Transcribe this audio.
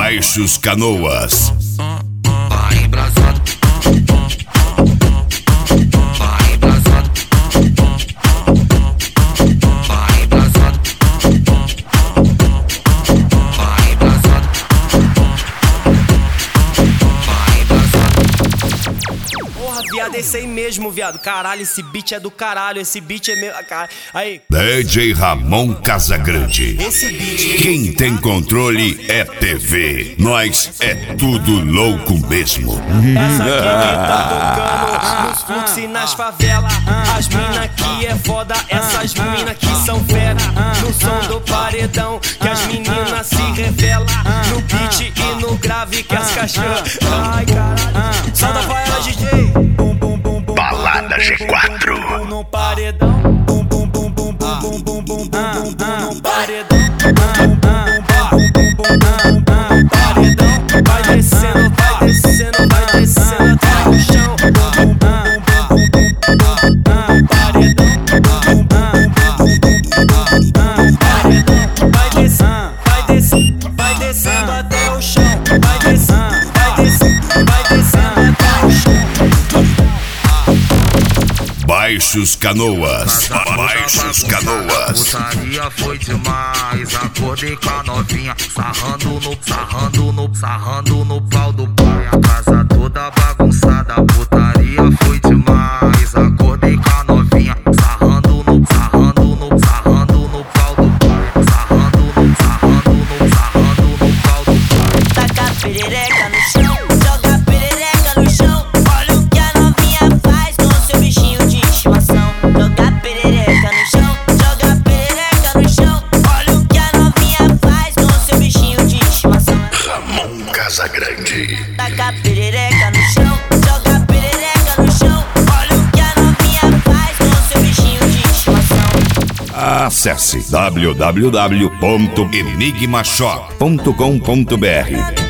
Baixos Canoas. Vai embrasado. Vai embrasado. Vai embrasado. Vai embrasado. Vai embrasado. Porra, viado, esse aí mesmo, viado. Caralho, esse beat é do caralho. Esse beat é meu. Aí. DJ Ramon Casagrande. Esse beat. Quem tem controle é TV. Nós é tudo louco mesmo. Essa aqui que tá tocando nos fluxos e nas favelas. As mina aqui é foda, essas mina que são fera. No som do paredão, que as meninas se revelam. No beat e no grave, que as cachorras. Ai, caralho. Solta pra ela, DJ. Balada G4. No paredão. Bum, bum, bum, bum, bum, bum, bum, bum, bum, bum, no paredão. Paredão. Vai descendo, vai descendo, vai descendo até o chão. Vai descendo até o chão. Vai descendo, vai descendo, vai descendo até o chão. Baixos Canoas. Baixos Canoas. Putaria foi demais, acordei com a novinha, sarrando no pau do pai. A casa toda bagunçada, putaria foi demais, acordei com a novinha, sarrando no pau do pai. Sarrando no pau do pai. Taca a perereca no chão, joga a perereca no chão. Olha o que a novinha faz com seu bichinho de estimação. Joga a perereca no chão, joga a perereca no chão. Olha o que a novinha faz com seu bichinho de estimação. Ramon Casagrande. Taca a perereca no chão, joga a perereca no chão. Olha o que a novinha faz com seu bichinho de estimação. Acesse www.enigmashop.com.br.